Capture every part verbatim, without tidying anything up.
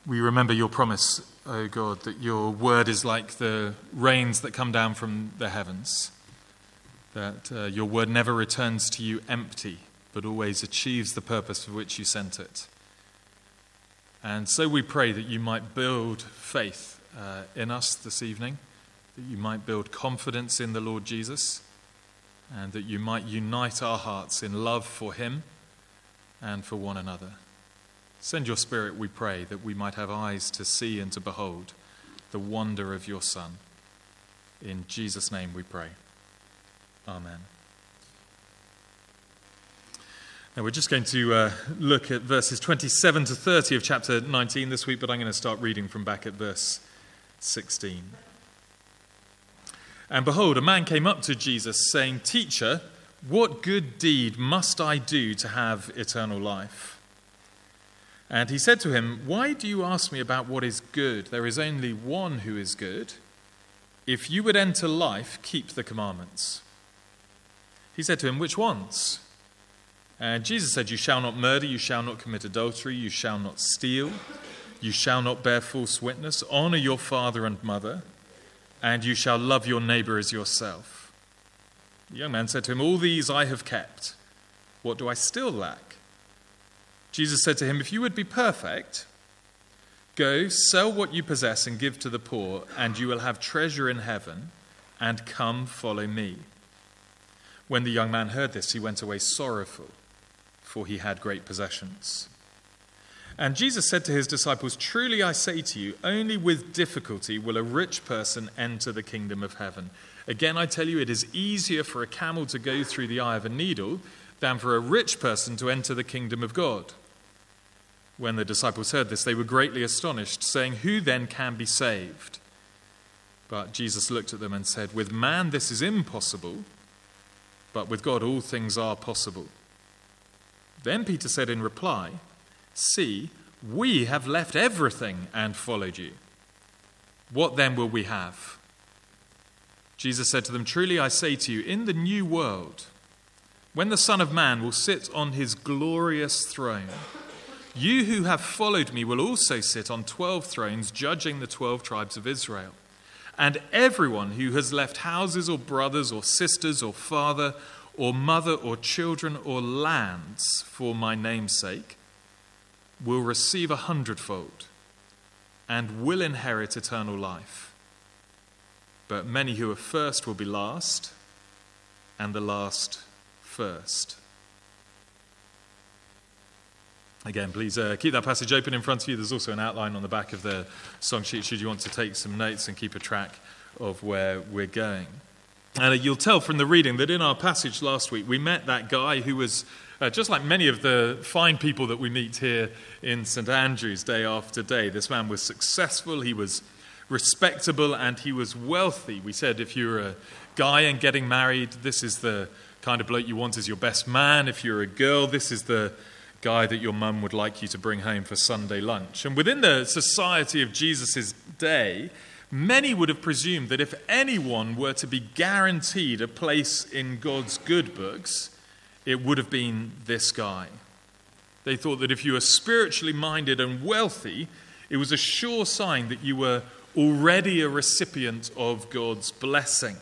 We remember your promise, O God, that your word is like the rains that come down from the heavens, that uh, your word never returns to you empty, but always achieves the purpose for which you sent it. And so we pray that you might build faith uh, in us this evening, that you might build confidence in the Lord Jesus, and that you might unite our hearts in love for him and for one another. Send your Spirit, we pray, that we might have eyes to see and to behold the wonder of your Son. In Jesus' name we pray. Amen. Now we're just going to uh, look at verses twenty-seven to thirty of chapter nineteen this week, but I'm going to start reading from back at verse sixteen. And behold, a man came up to Jesus, saying, "Teacher, what good deed must I do to have eternal life?" And he said to him, "Why do you ask me about what is good? There is only one who is good. If you would enter life, keep the commandments." He said to him, "Which ones?" And Jesus said, "You shall not murder, you shall not commit adultery, you shall not steal, you shall not bear false witness, honor your father and mother, and you shall love your neighbor as yourself." The young man said to him, "All these I have kept. What do I still lack?" Jesus said to him, "If you would be perfect, go, sell what you possess and give to the poor, and you will have treasure in heaven, and come follow me." When the young man heard this, he went away sorrowful, for he had great possessions. And Jesus said to his disciples, "Truly I say to you, only with difficulty will a rich person enter the kingdom of heaven. Again, I tell you, it is easier for a camel to go through the eye of a needle than for a rich person to enter the kingdom of God." When the disciples heard this, they were greatly astonished, saying, "Who then can be saved?" But Jesus looked at them and said, "With man this is impossible, but with God all things are possible." Then Peter said in reply, "See, we have left everything and followed you. What then will we have?" Jesus said to them, "Truly I say to you, in the new world, when the Son of Man will sit on his glorious throne, you who have followed me will also sit on twelve thrones, judging the twelve tribes of Israel. And everyone who has left houses or brothers or sisters or father or mother or children or lands for my name's sake will receive a hundredfold and will inherit eternal life. But many who are first will be last, and the last first." Again, please uh, keep that passage open in front of you. There's also an outline on the back of the song sheet should you want to take some notes and keep a track of where we're going. And uh, you'll tell from the reading that in our passage last week, we met that guy who was, uh, just like many of the fine people that we meet here in St Andrews day after day. This man was successful, he was respectable, and he was wealthy. We said if you're a guy and getting married, this is the kind of bloke you want as your best man. If you're a girl, this is the guy that your mum would like you to bring home for Sunday lunch. And within the society of Jesus' day, many would have presumed that if anyone were to be guaranteed a place in God's good books, it would have been this guy. They thought that if you were spiritually minded and wealthy, it was a sure sign that you were already a recipient of God's blessing.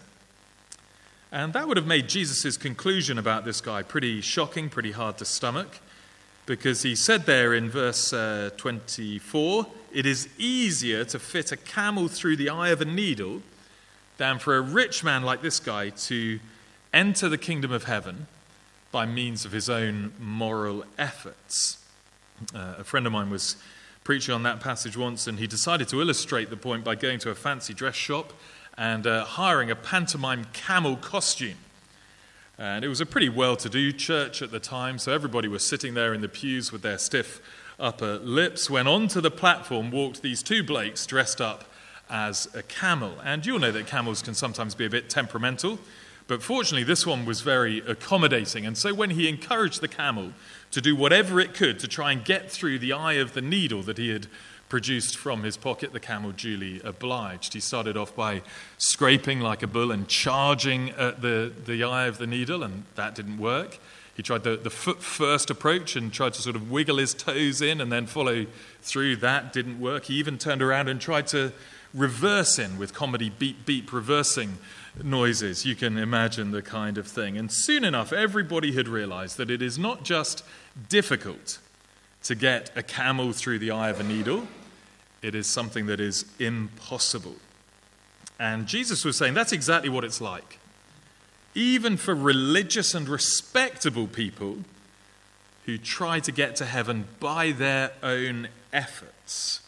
And that would have made Jesus' conclusion about this guy pretty shocking, pretty hard to stomach. Because he said there in verse uh, twenty-four, "It is easier to fit a camel through the eye of a needle than for a rich man like this guy to enter the kingdom of heaven by means of his own moral efforts." Uh, a friend of mine was preaching on that passage once, and he decided to illustrate the point by going to a fancy dress shop and uh, hiring a pantomime camel costume. And it was a pretty well-to-do church at the time, so everybody was sitting there in the pews with their stiff upper lips when onto the platform walked these two blokes dressed up as a camel. And you'll know that camels can sometimes be a bit temperamental, but fortunately this one was very accommodating. And so when he encouraged the camel to do whatever it could to try and get through the eye of the needle that he had produced from his pocket, the camel duly obliged. He started off by scraping like a bull and charging at the, the eye of the needle, and that didn't work. He tried the, the foot-first approach and tried to sort of wiggle his toes in and then follow through. That didn't work. He even turned around and tried to reverse in with comedy beep-beep reversing noises. You can imagine the kind of thing. And soon enough, everybody had realized that it is not just difficult to get a camel through the eye of a needle. It is something that is impossible. And Jesus was saying that's exactly what it's like. Even for religious and respectable people who try to get to heaven by their own efforts.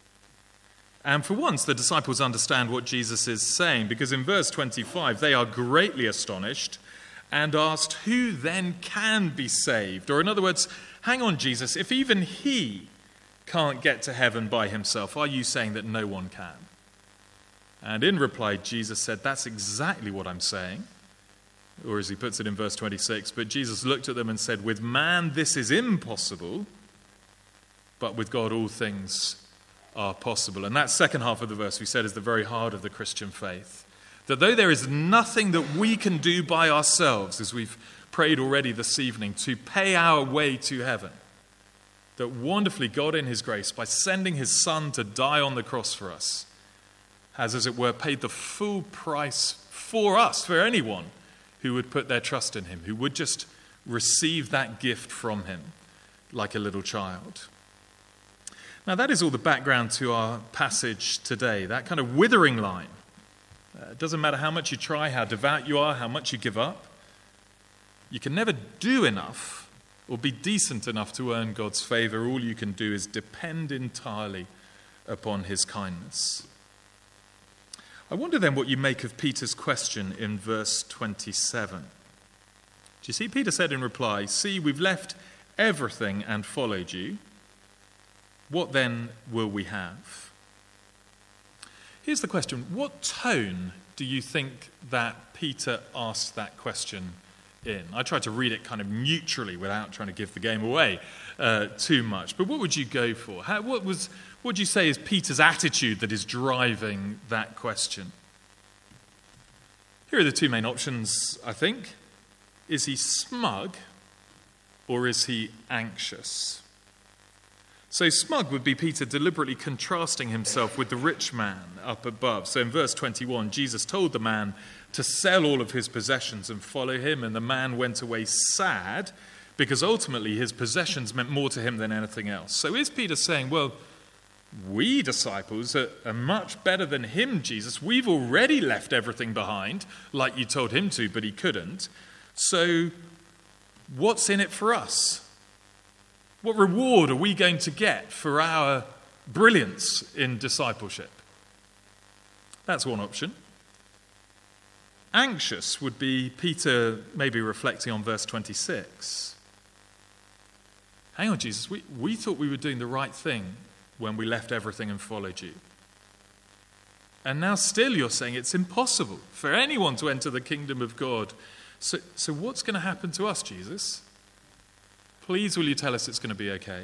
And for once, the disciples understand what Jesus is saying, because in verse twenty-five, they are greatly astonished and asked, who then can be saved? Or in other words, hang on, Jesus, if even he can't get to heaven by himself, are you saying that no one can? And in reply, Jesus said, that's exactly what I'm saying. Or as he puts it in verse twenty-six, but Jesus looked at them and said, with man this is impossible, but with God all things are possible. And that second half of the verse we said is the very heart of the Christian faith. That though there is nothing that we can do by ourselves, as we've prayed already this evening, to pay our way to heaven, that wonderfully God in his grace, by sending his Son to die on the cross for us, has, as it were, paid the full price for us, for anyone who would put their trust in him, who would just receive that gift from him like a little child. Now, that is all the background to our passage today, that kind of withering line. Uh, it doesn't matter how much you try, how devout you are, how much you give up. You can never do enough or be decent enough to earn God's favor. All you can do is depend entirely upon his kindness. I wonder then what you make of Peter's question in verse twenty-seven. Do you see? Peter said in reply, see, we've left everything and followed you. What then will we have? Here's the question. What tone do you think that Peter asked that question in? I tried to read it kind of neutrally without trying to give the game away uh, too much. But what would you go for? How, what was, what would you say is Peter's attitude that is driving that question? Here are the two main options, I think. Is he smug or is he anxious? So smug would be Peter deliberately contrasting himself with the rich man up above. So in verse twenty-one, Jesus told the man to sell all of his possessions and follow him, and the man went away sad because ultimately his possessions meant more to him than anything else. So is Peter saying, well, we disciples are, are much better than him, Jesus. We've already left everything behind, like you told him to, but he couldn't. So what's in it for us? What reward are we going to get for our brilliance in discipleship? That's one option. Anxious would be Peter maybe reflecting on verse twenty-six. Hang on, Jesus, we, we thought we were doing the right thing when we left everything and followed you. And now still you're saying it's impossible for anyone to enter the kingdom of God. So, so what's going to happen to us, Jesus? Please, will you tell us it's going to be okay?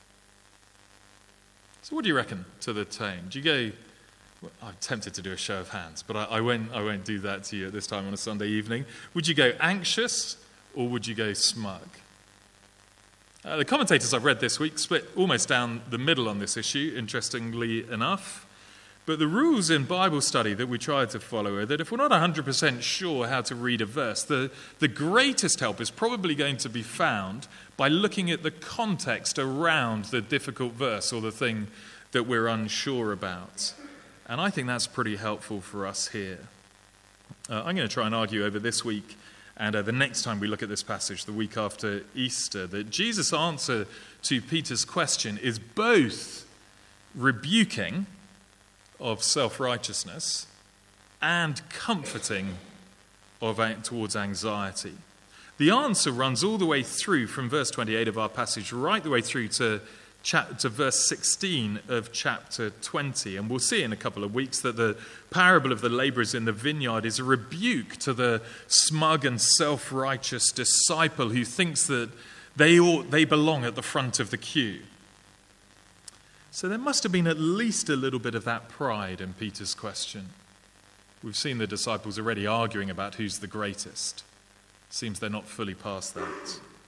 So what do you reckon to the tone? Do you go, well, I'm tempted to do a show of hands, but I, I, won't, I won't do that to you at this time on a Sunday evening. Would you go anxious or would you go smug? Uh, the commentators I've read this week split almost down the middle on this issue, interestingly enough. But the rules in Bible study that we try to follow are that if we're not one hundred percent sure how to read a verse, the, the greatest help is probably going to be found by looking at the context around the difficult verse or the thing that we're unsure about. And I think that's pretty helpful for us here. Uh, I'm going to try and argue over this week and uh, the next time we look at this passage, the week after Easter, that Jesus' answer to Peter's question is both rebuking of self-righteousness and comforting of towards anxiety. The answer runs all the way through from verse twenty-eight of our passage right the way through to, chap- to verse sixteen of chapter twenty. And we'll see in a couple of weeks that the parable of the labourers in the vineyard is a rebuke to the smug and self-righteous disciple who thinks that they ought, they belong at the front of the queue. So there must have been at least a little bit of that pride in Peter's question. We've seen the disciples already arguing about who's the greatest. Seems they're not fully past that.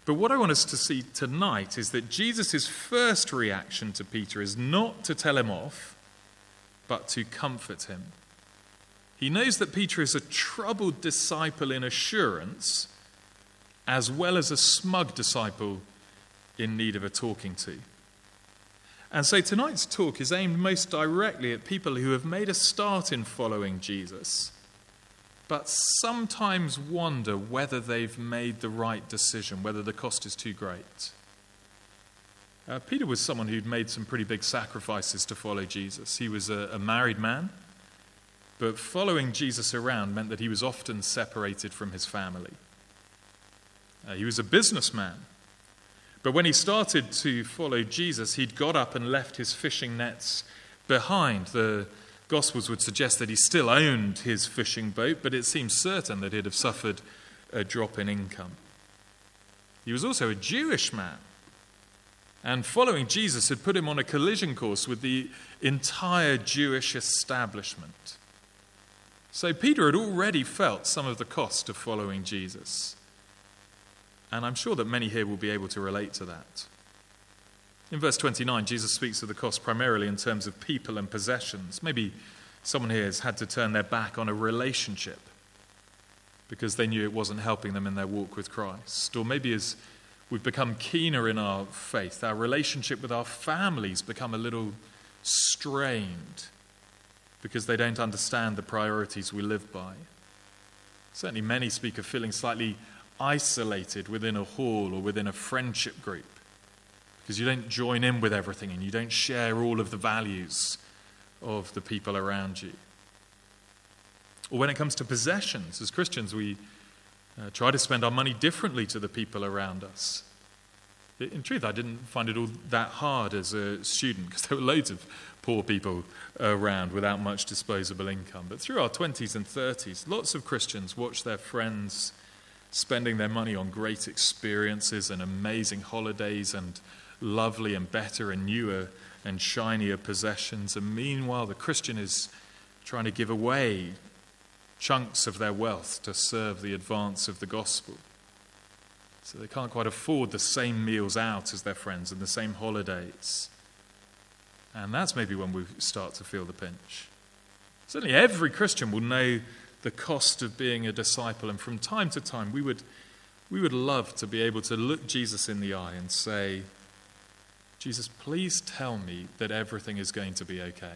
But what I want us to see tonight is that Jesus' first reaction to Peter is not to tell him off, but to comfort him. He knows that Peter is a troubled disciple in assurance, as well as a smug disciple in need of a talking to. And so tonight's talk is aimed most directly at people who have made a start in following Jesus, but sometimes wonder whether they've made the right decision, whether the cost is too great. Uh, Peter was someone who'd made some pretty big sacrifices to follow Jesus. He was a, a married man, but following Jesus around meant that he was often separated from his family. Uh, he was a businessman, but when he started to follow Jesus, he'd got up and left his fishing nets behind. The Gospels would suggest that he still owned his fishing boat, but it seems certain that he'd have suffered a drop in income. He was also a Jewish man, and following Jesus had put him on a collision course with the entire Jewish establishment. So Peter had already felt some of the cost of following Jesus. And I'm sure that many here will be able to relate to that. In verse twenty-nine, Jesus speaks of the cost primarily in terms of people and possessions. Maybe someone here has had to turn their back on a relationship because they knew it wasn't helping them in their walk with Christ. Or maybe as we've become keener in our faith, our relationship with our families become a little strained because they don't understand the priorities we live by. Certainly many speak of feeling slightly isolated within a hall or within a friendship group because you don't join in with everything and you don't share all of the values of the people around you. Or when it comes to possessions, as Christians, we uh, try to spend our money differently to the people around us. In truth, I didn't find it all that hard as a student because there were loads of poor people around without much disposable income. But through our twenties and thirties, lots of Christians watch their friends spending their money on great experiences and amazing holidays and lovely and better and newer and shinier possessions. And meanwhile, the Christian is trying to give away chunks of their wealth to serve the advance of the gospel. So they can't quite afford the same meals out as their friends and the same holidays. And that's maybe when we start to feel the pinch. Certainly every Christian will know the cost of being a disciple, and from time to time we would we would love to be able to look Jesus in the eye and say, Jesus, please tell me that everything is going to be okay.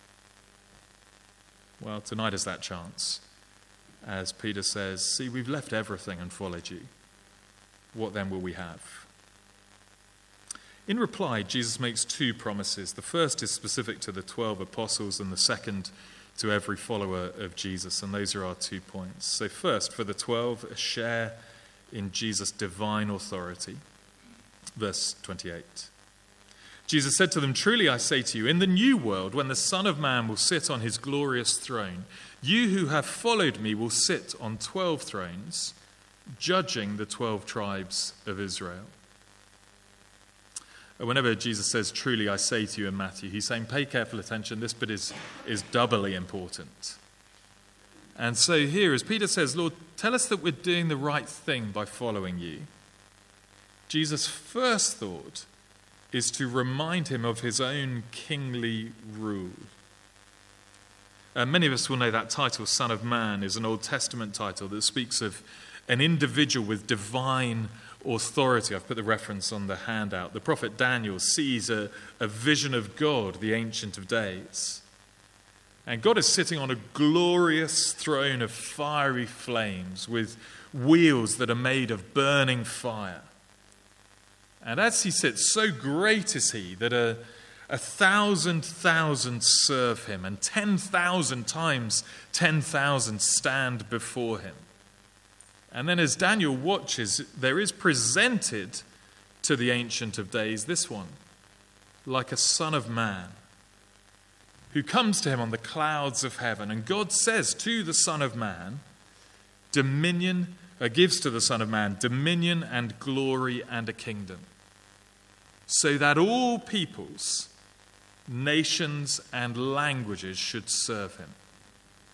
Well, tonight is that chance. As Peter says, see, we've left everything and followed you. What then will we have? In reply, Jesus makes two promises. The first is specific to the twelve apostles and the second to every follower of Jesus, and those are our two points. So first, for the twelve, a share in Jesus' divine authority. Verse twenty-eight. Jesus said to them, truly I say to you, in the new world, when the Son of Man will sit on his glorious throne, you who have followed me will sit on twelve thrones, judging the twelve tribes of Israel. Whenever Jesus says, truly I say to you in Matthew, he's saying, pay careful attention, this bit is, is doubly important. And so here, as Peter says, Lord, tell us that we're doing the right thing by following you. Jesus' first thought is to remind him of his own kingly rule. Uh, many of us will know that title, Son of Man, is an Old Testament title that speaks of an individual with divine authority. I've put the reference on the handout. The prophet Daniel sees a, a vision of God, the Ancient of Days. And God is sitting on a glorious throne of fiery flames with wheels that are made of burning fire. And as he sits, so great is he that a, a thousand thousand serve him, and ten thousand times ten thousand stand before him. And then as Daniel watches, there is presented to the Ancient of Days this one, like a son of man, who comes to him on the clouds of heaven. And God says to the Son of Man, dominion, uh, gives to the Son of Man dominion and glory and a kingdom, so that all peoples, nations and languages should serve him.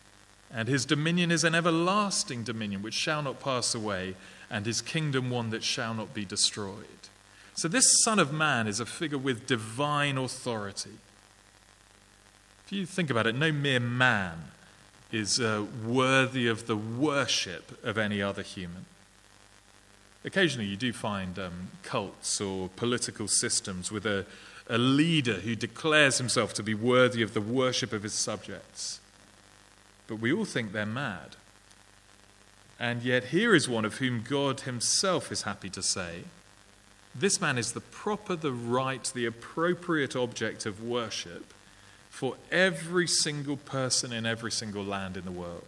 And his dominion is an everlasting dominion which shall not pass away, and his kingdom one that shall not be destroyed. So this Son of Man is a figure with divine authority. If you think about it, no mere man is uh, worthy of the worship of any other human. Occasionally you do find um, cults or political systems with a, a leader who declares himself to be worthy of the worship of his subjects. But we all think they're mad. And yet here is one of whom God himself is happy to say, this man is the proper, the right, the appropriate object of worship for every single person in every single land in the world.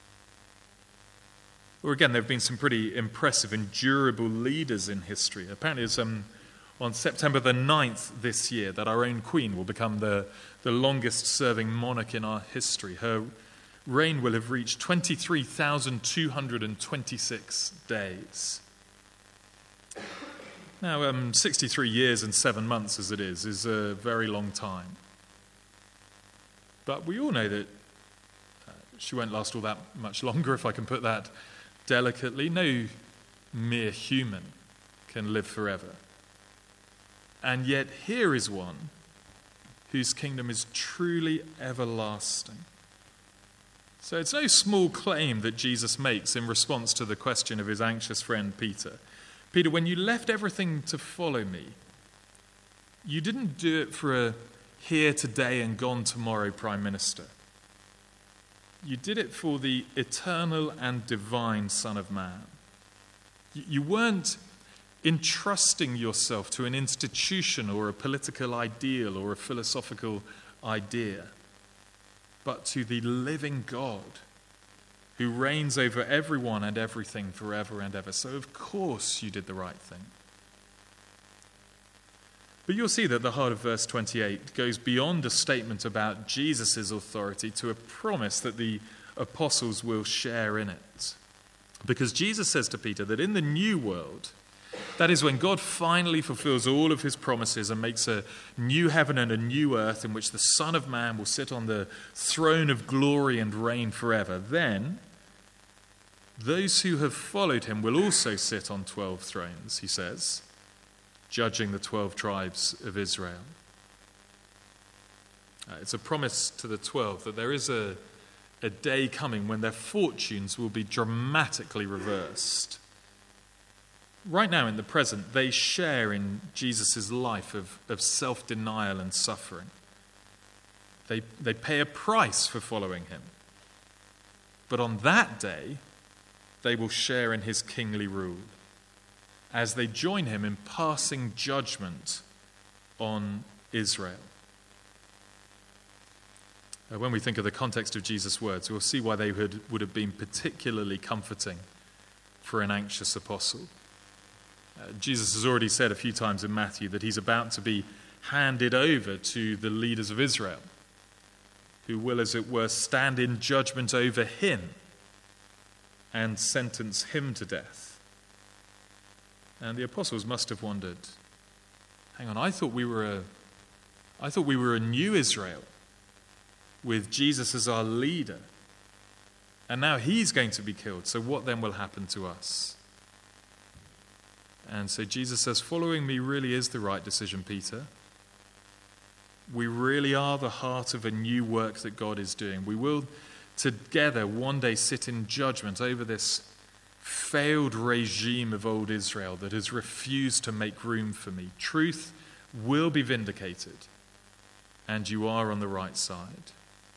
Or again, there have been some pretty impressive and durable leaders in history. Apparently it's um, on September the ninth this year that our own Queen will become the, the longest serving monarch in our history. Her reign will have reached twenty-three thousand two hundred twenty-six days. Now, um, sixty-three years and seven months as it is, is a very long time. But we all know that uh, she won't last all that much longer, if I can put that delicately. No mere human can live forever. And yet here is one whose kingdom is truly everlasting. So it's no small claim that Jesus makes in response to the question of his anxious friend Peter. Peter, when you left everything to follow me, you didn't do it for a here today and gone tomorrow prime minister. You did it for the eternal and divine Son of Man. You weren't entrusting yourself to an institution or a political ideal or a philosophical idea, but to the living God who reigns over everyone and everything forever and ever. So of course you did the right thing. But you'll see that the heart of verse twenty-eight goes beyond a statement about Jesus' authority to a promise that the apostles will share in it. Because Jesus says to Peter that in the new world, that is when God finally fulfills all of his promises and makes a new heaven and a new earth in which the Son of Man will sit on the throne of glory and reign forever, then those who have followed him will also sit on twelve thrones, he says, judging the twelve tribes of Israel. Uh, it's a promise to the twelve that there is a, a day coming when their fortunes will be dramatically reversed. Right now, in the present, they share in Jesus' life of, of self-denial and suffering. They, they pay a price for following him. But on that day, they will share in his kingly rule as they join him in passing judgment on Israel. Uh, when we think of the context of Jesus' words, we'll see why they would, would have been particularly comforting for an anxious apostle. Uh, Jesus has already said a few times in Matthew that he's about to be handed over to the leaders of Israel, who will, as it were, stand in judgment over him and sentence him to death. And the apostles must have wondered, hang on, I thought we were a, I thought we were a new Israel with Jesus as our leader. And now he's going to be killed. So what then will happen to us? And so Jesus says, following me really is the right decision, Peter. We really are the heart of a new work that God is doing. We will together one day sit in judgment over this failed regime of old Israel that has refused to make room for me. Truth will be vindicated, and you are on the right side.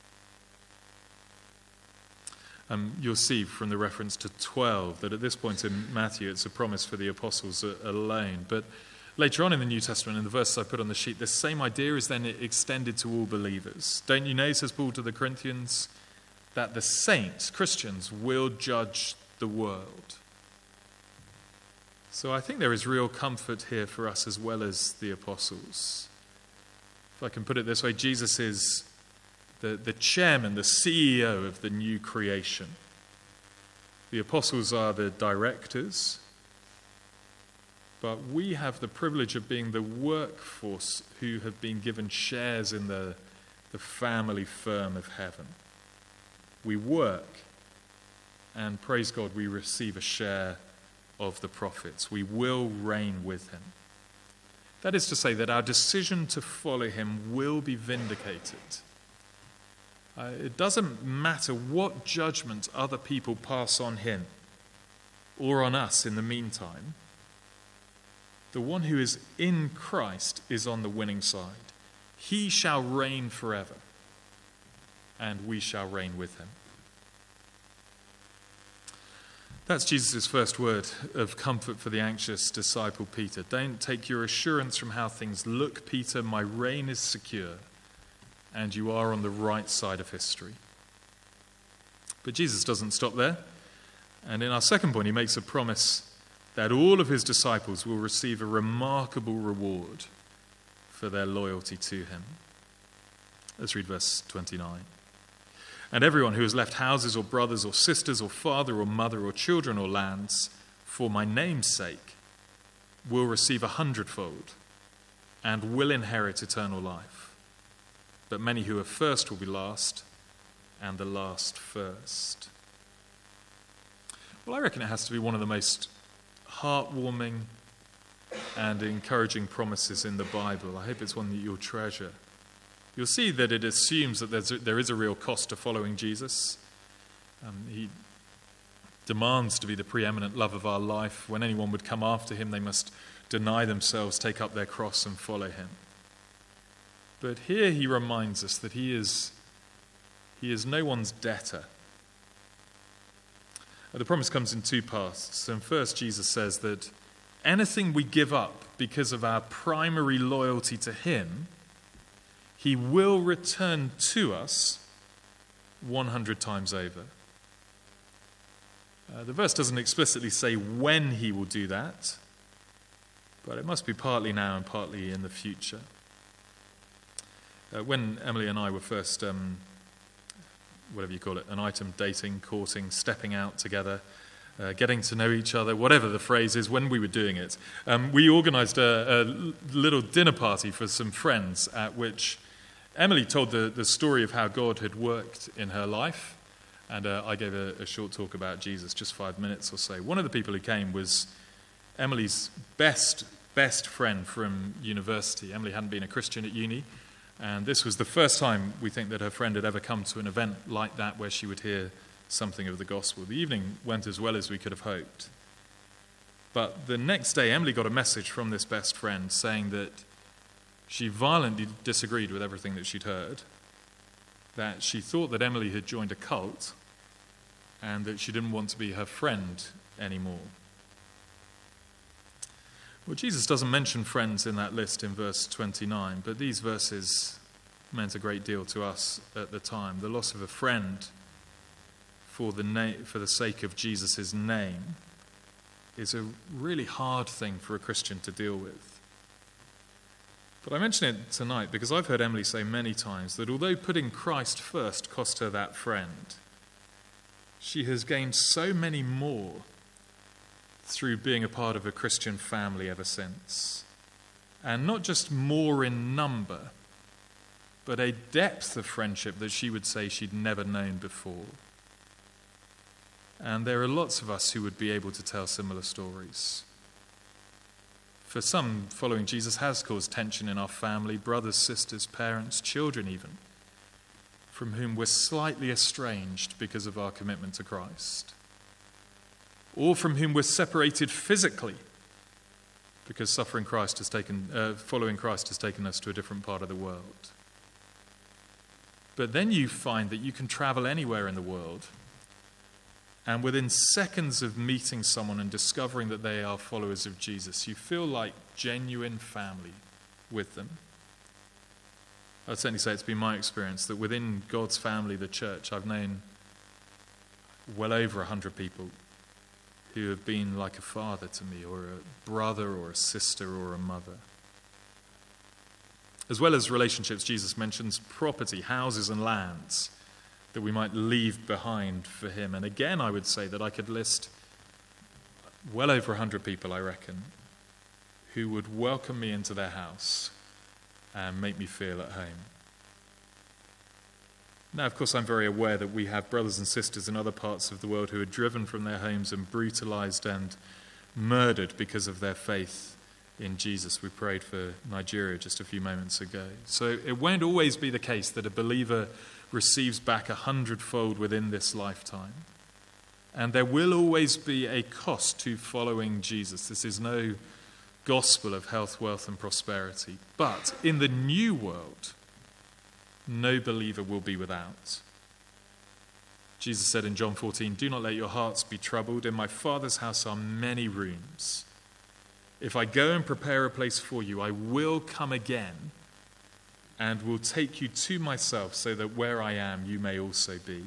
Um, you'll see from the reference to twelve that at this point in Matthew it's a promise for the apostles alone. But later on in the New Testament, in the verses I put on the sheet, this same idea is then extended to all believers. Don't you know, says Paul to the Corinthians, that the saints, Christians, will judge the world. So I think there is real comfort here for us as well as the apostles. If I can put it this way, Jesus is the, the chairman, the C E O of the new creation. The apostles are the directors, but we have the privilege of being the workforce who have been given shares in the, the family firm of heaven. we work, and praise God, we receive a share of the profits. We will reign with him. That is to say that our decision to follow him will be vindicated. Uh, it doesn't matter what judgment other people pass on him or on us in the meantime. The one who is in Christ is on the winning side. He shall reign forever, and we shall reign with him. That's Jesus' first word of comfort for the anxious disciple Peter. Don't take your assurance from how things look, Peter. My reign is secure, and you are on the right side of history. But Jesus doesn't stop there. And in our second point, he makes a promise that all of his disciples will receive a remarkable reward for their loyalty to him. Let's read verse twenty-nine. And everyone who has left houses or brothers or sisters or father or mother or children or lands for my name's sake will receive a hundredfold and will inherit eternal life. But many who are first will be last, and the last first. Well, I reckon it has to be one of the most heartwarming and encouraging promises in the Bible. I hope it's one that you'll treasure. You'll see that it assumes that there's a, there is a real cost to following Jesus. Um, he demands to be the preeminent love of our life. When anyone would come after him, they must deny themselves, take up their cross, and follow him. But here he reminds us that he is, he is no one's debtor. The promise comes in two parts. And first, Jesus says that anything we give up because of our primary loyalty to him, he will return to us one hundred times over. Uh, the verse doesn't explicitly say when he will do that, but it must be partly now and partly in the future. Uh, when Emily and I were first, um, whatever you call it, an item, dating, courting, stepping out together, uh, getting to know each other, whatever the phrase is, when we were doing it, um, we organised a, a little dinner party for some friends at which Emily told the, the story of how God had worked in her life, and uh, I gave a, a short talk about Jesus, just five minutes or so. One of the people who came was Emily's best, best friend from university. Emily hadn't been a Christian at uni, and this was the first time we think that her friend had ever come to an event like that where she would hear something of the gospel. The evening went as well as we could have hoped. But the next day, Emily got a message from this best friend saying that she violently disagreed with everything that she'd heard, that she thought that Emily had joined a cult, and that she didn't want to be her friend anymore. Well, Jesus doesn't mention friends in that list in verse twenty-nine, but these verses meant a great deal to us at the time. The loss of a friend for the na- for the sake of Jesus' name is a really hard thing for a Christian to deal with. But I mention it tonight because I've heard Emily say many times that although putting Christ first cost her that friend, she has gained so many more through being a part of a Christian family ever since. And not just more in number, but a depth of friendship that she would say she'd never known before. And there are lots of us who would be able to tell similar stories. For some, following Jesus has caused tension in our family, brothers, sisters, parents, children even, from whom we're slightly estranged because of our commitment to Christ. Or from whom we're separated physically because suffering Christ has taken, uh, following Christ has taken us to a different part of the world. But then you find that you can travel anywhere in the world, and within seconds of meeting someone and discovering that they are followers of Jesus, you feel like genuine family with them. I'd certainly say it's been my experience that within God's family, the church, I've known well over a hundred people who have been like a father to me, or a brother, or a sister, or a mother. As well as relationships, Jesus mentions property, houses and lands that we might leave behind for him. And again, I would say that I could list well over a hundred people, I reckon, who would welcome me into their house and make me feel at home. Now, of course, I'm very aware that we have brothers and sisters in other parts of the world who are driven from their homes and brutalized and murdered because of their faith in Jesus. We prayed for Nigeria just a few moments ago. So it won't always be the case that a believer receives back a hundredfold within this lifetime. And there will always be a cost to following Jesus. This is no gospel of health, wealth, and prosperity. But in the new world, no believer will be without. Jesus said in John fourteen, "Do not let your hearts be troubled. In my Father's house are many rooms. If I go and prepare a place for you, I will come again and will take you to myself, so that where I am, you may also be."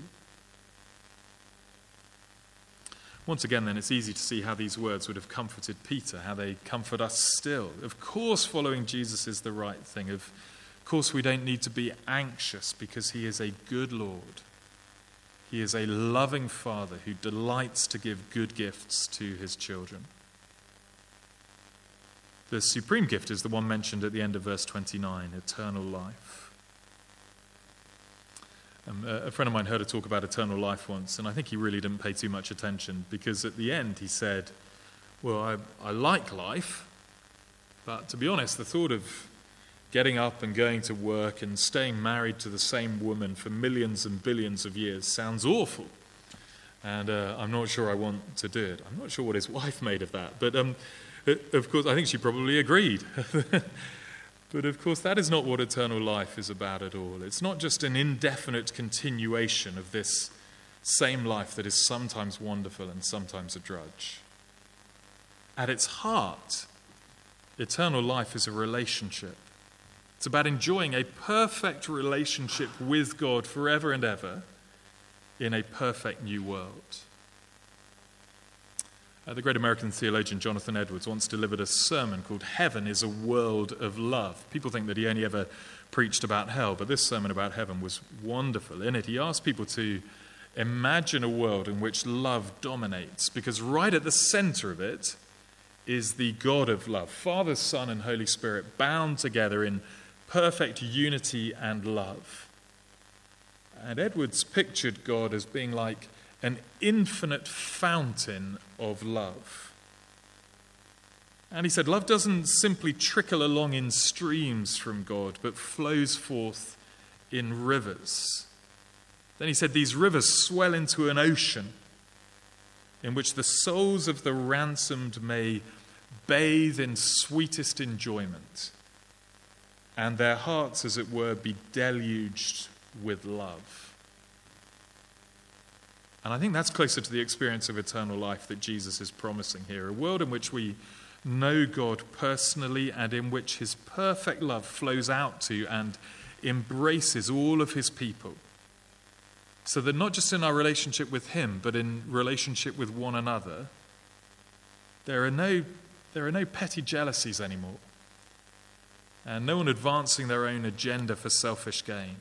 Once again, then, it's easy to see how these words would have comforted Peter, how they comfort us still. Of course, following Jesus is the right thing. Of course, we don't need to be anxious because he is a good Lord. He is a loving Father who delights to give good gifts to his children. The supreme gift is the one mentioned at the end of verse twenty-nine, eternal life. Um, a friend of mine heard a talk about eternal life once, and I think he really didn't pay too much attention, because at the end he said, well, I, I like life, but to be honest, the thought of getting up and going to work and staying married to the same woman for millions and billions of years sounds awful, and uh, I'm not sure I want to do it. I'm not sure what his wife made of that, but um, of course, I think she probably agreed. But of course, that is not what eternal life is about at all. It's not just an indefinite continuation of this same life that is sometimes wonderful and sometimes a drudge. At its heart, eternal life is a relationship. It's about enjoying a perfect relationship with God forever and ever in a perfect new world. Uh, the great American theologian Jonathan Edwards once delivered a sermon called "Heaven is a World of Love." People think that he only ever preached about hell, but this sermon about heaven was wonderful. In it, he asked people to imagine a world in which love dominates, because right at the center of it is the God of love, Father, Son, and Holy Spirit, bound together in perfect unity and love. And Edwards pictured God as being like an infinite fountain of love. And he said, love doesn't simply trickle along in streams from God, but flows forth in rivers. Then he said, these rivers swell into an ocean in which the souls of the ransomed may bathe in sweetest enjoyment, and their hearts, as it were, be deluged with love. And I think that's closer to the experience of eternal life that Jesus is promising here, a world in which we know God personally and in which his perfect love flows out to and embraces all of his people. So that not just in our relationship with him, but in relationship with one another, there are no, there are no petty jealousies anymore, and no one advancing their own agenda for selfish gain.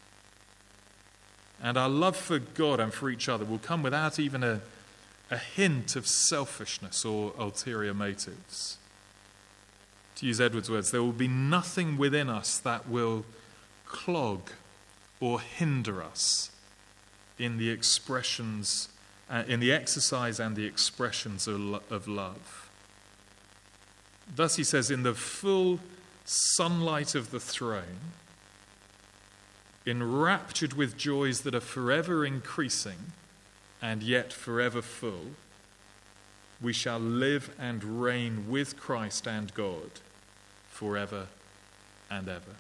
And our love for God and for each other will come without even a, a hint of selfishness or ulterior motives. To use Edwards' words, there will be nothing within us that will clog or hinder us in the expressions, uh, in the exercise and the expressions of, lo- of love. Thus, he says, in the full sunlight of the throne, enraptured with joys that are forever increasing and yet forever full, we shall live and reign with Christ and God forever and ever.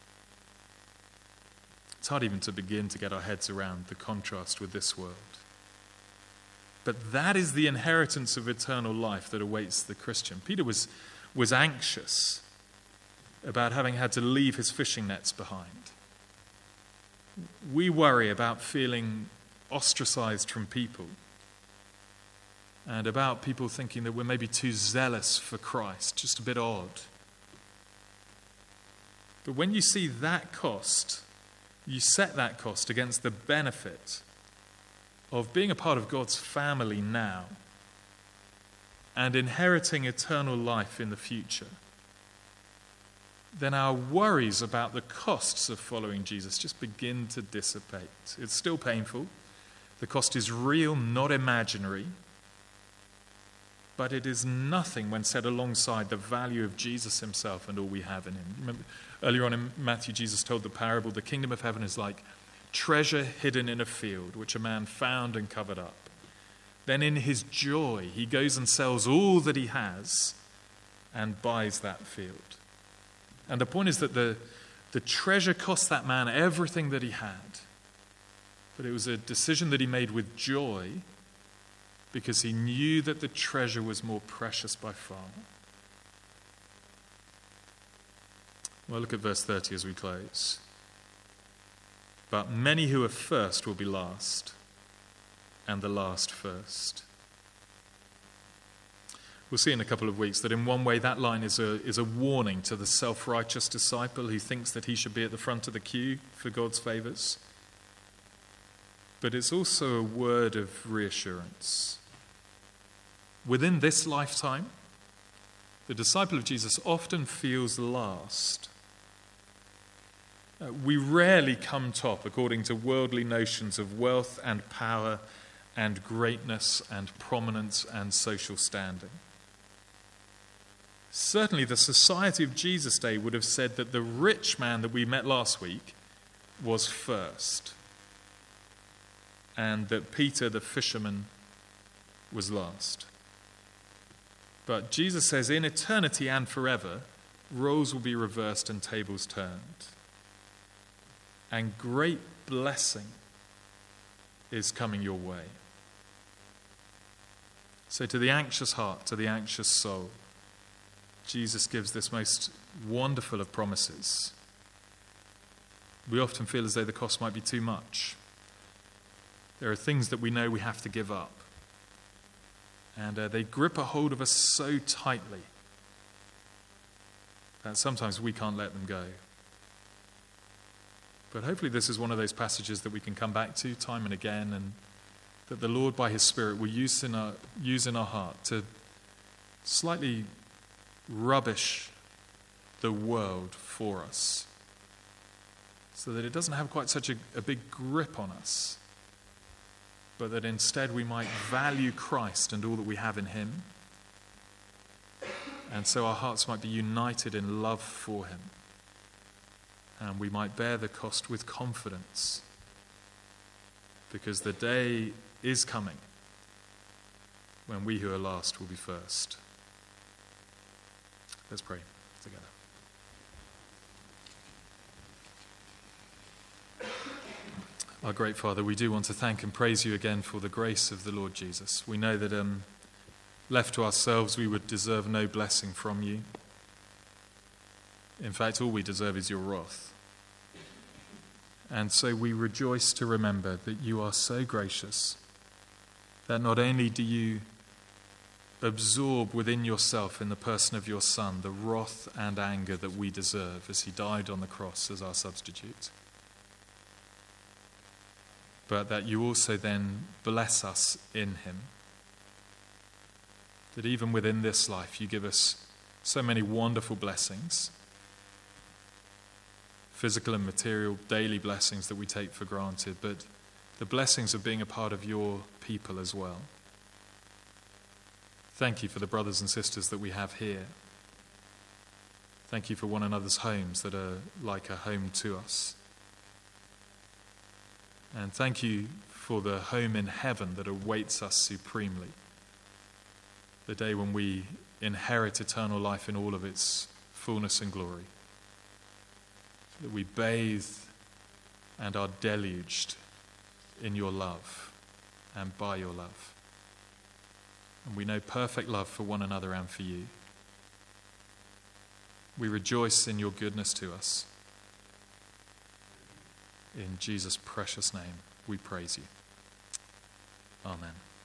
It's hard even to begin to get our heads around the contrast with this world. But that is the inheritance of eternal life that awaits the Christian. Peter was, was anxious about having had to leave his fishing nets behind. We worry about feeling ostracized from people and about people thinking that we're maybe too zealous for Christ, just a bit odd. But when you see that cost, you set that cost against the benefit of being a part of God's family now and inheriting eternal life in the future. then our worries about the costs of following Jesus just begin to dissipate. It's still painful. The cost is real, not imaginary. But it is nothing when set alongside the value of Jesus himself and all we have in him. Remember, earlier on in Matthew, Jesus told the parable, the kingdom of heaven is like treasure hidden in a field, which a man found and covered up. Then in his joy, he goes and sells all that he has and buys that field. And the point is that the, the treasure cost that man everything that he had. But it was a decision that he made with joy because he knew that the treasure was more precious by far. Well, look at verse thirty as we close. But many who are first will be last, and the last first. We'll see in a couple of weeks that in one way that line is a, is a warning to the self-righteous disciple who thinks that he should be at the front of the queue for God's favors. But it's also a word of reassurance. Within this lifetime, the disciple of Jesus often feels last. Uh, we rarely come top according to worldly notions of wealth and power and greatness and prominence and social standing. Certainly the society of Jesus' day would have said that the rich man that we met last week was first, and that Peter the fisherman was last. But Jesus says in eternity and forever, roles will be reversed and tables turned. And great blessing is coming your way. So to the anxious heart, to the anxious soul, Jesus gives this most wonderful of promises. We often feel as though the cost might be too much. There are things that we know we have to give up. And uh, they grip a hold of us so tightly that sometimes we can't let them go. But hopefully this is one of those passages that we can come back to time and again, and that the Lord by his Spirit will use in our, use in our heart to slightly rubbish the world for us so that it doesn't have quite such a, a big grip on us, but that instead we might value Christ and all that we have in him, and so our hearts might be united in love for him, and we might bear the cost with confidence, because the day is coming when we who are last will be first. Let's pray together. Our great Father, we do want to thank and praise you again for the grace of the Lord Jesus. We know that um, left to ourselves, we would deserve no blessing from you. In fact, all we deserve is your wrath. And so we rejoice to remember that you are so gracious that not only do you absorb within yourself in the person of your Son the wrath and anger that we deserve as he died on the cross as our substitute, but that you also then bless us in him. That even within this life you give us so many wonderful blessings, physical and material daily blessings that we take for granted, but the blessings of being a part of your people as well. Thank you for the brothers and sisters that we have here. Thank you for one another's homes that are like a home to us. And thank you for the home in heaven that awaits us supremely. The day when we inherit eternal life in all of its fullness and glory. That we bathe and are deluged in your love and by your love. And we know perfect love for one another and for you. We rejoice in your goodness to us. In Jesus' precious name, we praise you. Amen.